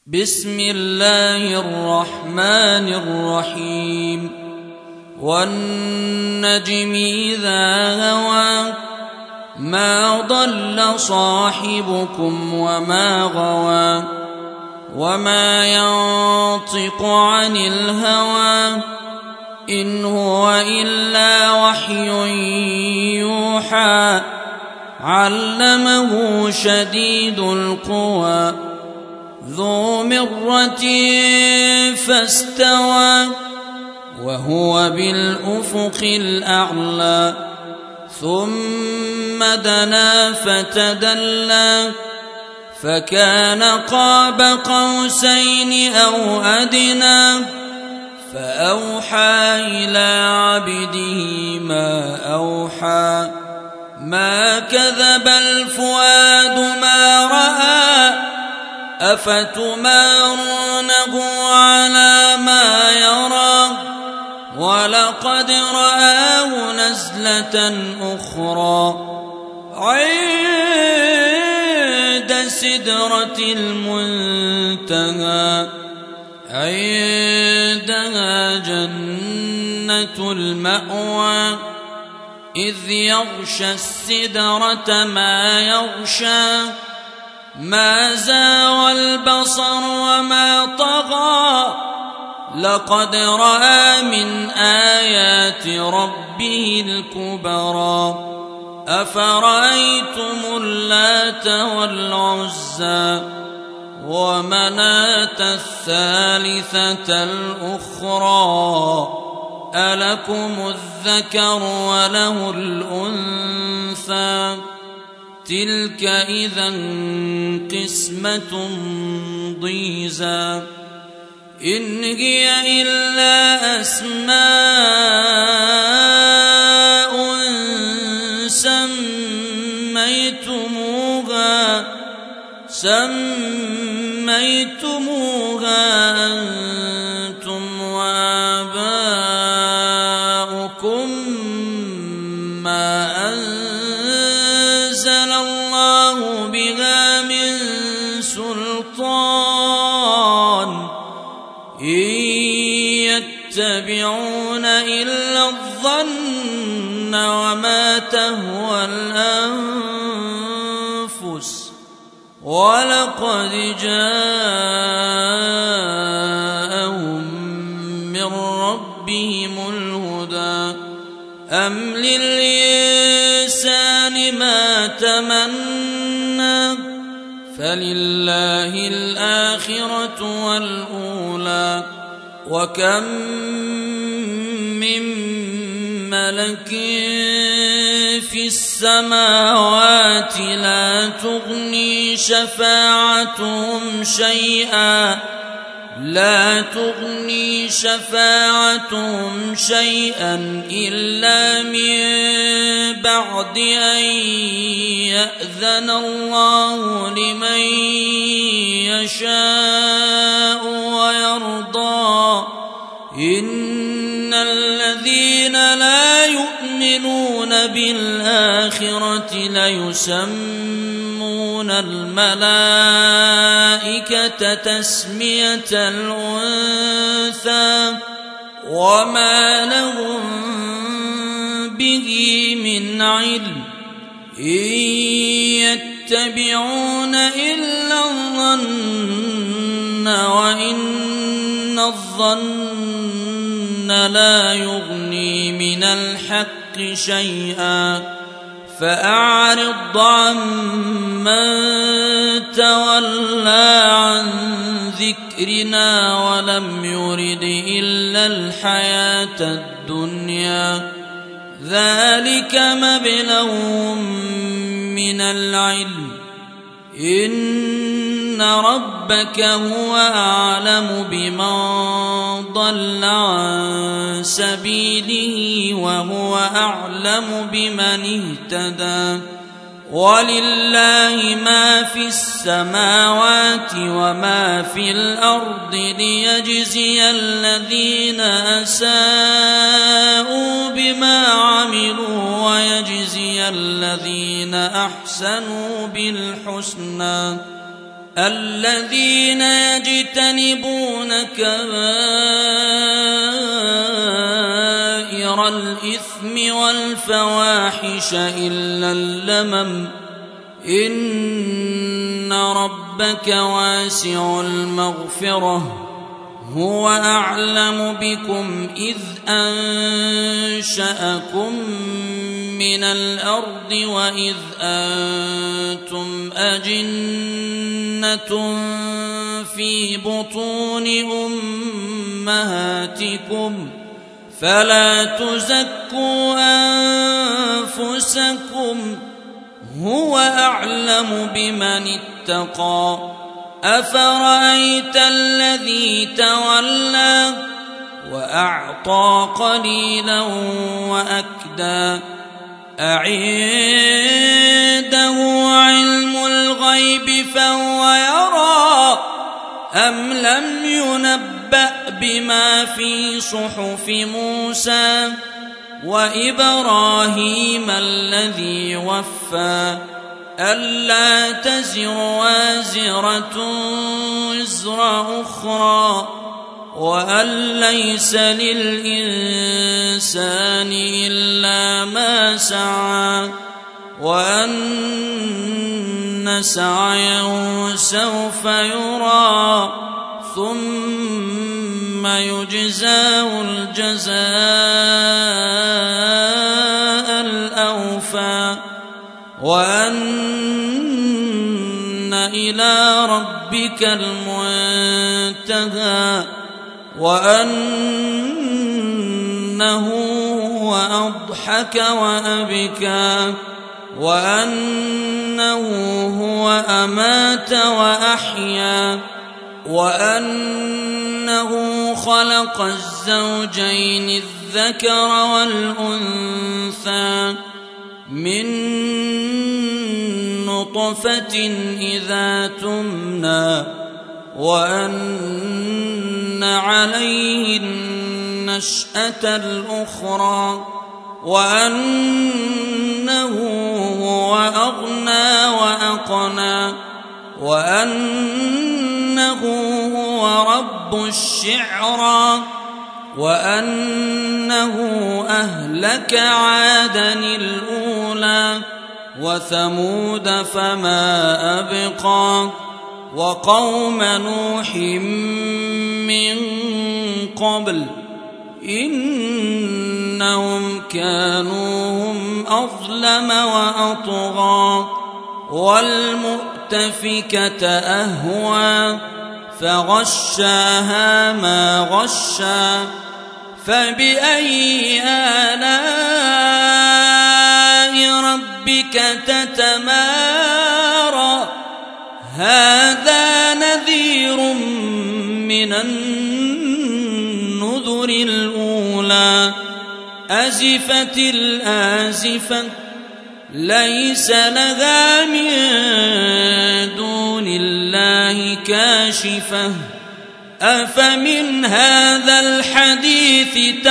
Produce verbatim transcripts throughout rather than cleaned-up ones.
بسم الله الرحمن الرحيم والنجم إذا هوى ما ضل صاحبكم وما غوى وما ينطق عن الهوى إن هو إلا وحي يوحى علمه شديد القوى ذو مرة فاستوى وهو بالأفق الأعلى ثم دنا فتدلى فكان قاب قوسين أو أدنى فأوحى إلى عبده ما أوحى ما كذب الفؤاد ما رأى أفتمارونه على ما يرى ولقد رآه نزلة أخرى عند سدرة المنتهى عندها جنة المأوى إذ يغشى السدرة ما يغشى ما زاغ البصر وما طغى لقد رأى من آيات ربه الكبرى أفرأيتم اللات والعزى ومناة الثالثة الأخرى ألكم الذكر وله الأنثى تلك إذا قسمة ضيزى إن هي إلا أسماء سميتموها سميتموها أنتم وآباؤكم ما أنزل الله بها من سلطان إن يتبعون إلا الظن وما تهوى الأنفس ولقد جاءهم من ربهم الهدى أم للإنسان ما تمنى فلله الآخرة والأولى وكم من ملك في السماوات لا تغني شفاعتهم شيئا لا تغني شفاعتهم شيئا إلا من بعد أن يأذن الله لمن يشاء ويرضى إن الذين لا يؤمنون بالآخرة ليسمون الملائكة تسمية الأنثى وما لهم به من علم إن يتبعون إلا الظن وإن الظن لا يغني من الحق شيئا فأعرض عمن تولى عن ذكرنا ولم يرد إلا الحياة الدنيا ذلك مبلغهم من العلم إن ربك هو أعلم بمن ضل عن سبيله وهو أعلم بمن اهتدى ولله ما في السماوات وما في الأرض ليجزي الذين أساءوا بما عملوا ويجزي الذين أحسنوا بالحسنى الذين يجتنبون كبائر الإثم والفواحش إلا اللمم إن ربك واسع المغفرة هو أعلم بكم إذ أنشأكم من الأرض وإذ أنتم أجنة في بطون أمهاتكم فلا تزكوا أنفسكم هو أعلم بمن اتقى أفرأيت الذي تولى وأعطى قليلا وأكدى أعنده علم الغيب فهو يرى أم لم ينبأ بما في صحف موسى وإبراهيم الذي وفى ألا تزر وازرة وزر أخرى وأن ليس للإنسان إلا ما سعى وأن سعيه سوف يرى ثم يجزاه الجزاء الأوفى وأن إلى ربك المنتهى وأنه هو أضحك وأبكى وأنه هو أمات وأحيا وأنه خلق الزوجين الذكر والأنثى من نطفة إذا تمنى وأن عليه النشأة الأخرى وأنه هو أغنى وأقنى وأنه هو رب الشعرى وأنه أهلك عادا الأولى وثمود فما أبقى وقوم نوح من قبل إنهم كانوا هم أظلم وأطغى والمؤتفكة أهوى فغشاها ما غشى فبأي آلاء ربك تتمارى هذا نذير من النذر الأولى أزفت الآزفة ليس لها من دون الله كاشفة أفمن هذا الحديث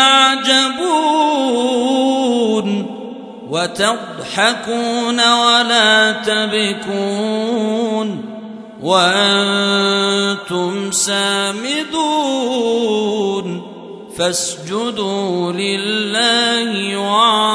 تعجبون وتضحكون ولا تبكون وأنتم سامدون فاسجدوا لله وعبدوا